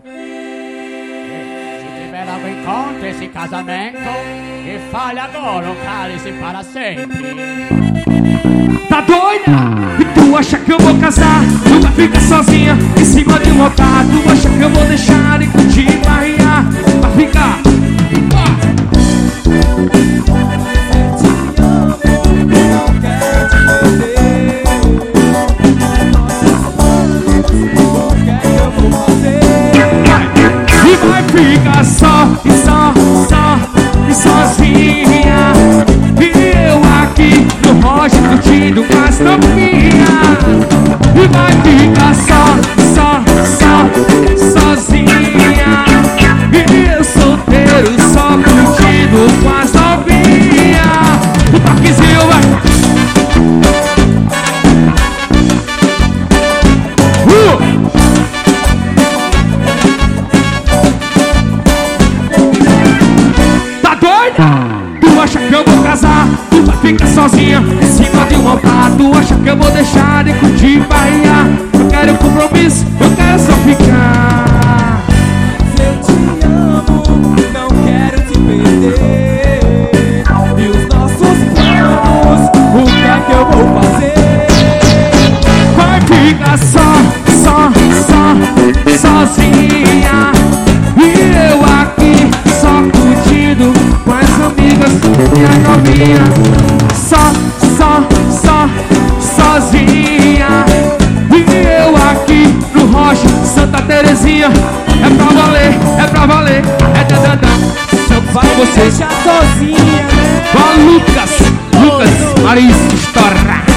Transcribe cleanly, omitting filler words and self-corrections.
Se tiver alguém contra esse casamento, que fale agora ou cale-se para sempre. Tá doida? E tu acha que eu vou casar? Tu vai ficar sozinha em cima de um altar. Tu acha que eu vou deixar e curtir e barrear? Vai ficar. E vai ficar só e sozinha. E eu aqui no rocha curtindo com as novinhas. E vai ficar sozinha. E eu solteiro só curtindo com as novinhas. O toquezinho vai. Tá doida? Tu acha que eu vou casar? Tu vai ficar sozinha em cima de um altar. Tu acha que eu vou deixar de curtir e barrear? Eu quero compromisso, eu quero só ficar. Eu te amo, não quero te perder. E os nossos planos, o que é que eu vou fazer? Vai ficar sozinha. E eu aqui só curtindo com as amigas e a novinha. Sozinha. E eu aqui no Rocha, Santa Terezinha. É pra valer, é dandandan. Se eu Vai você, deixar sozinha, né? Lucas Maris, estoura.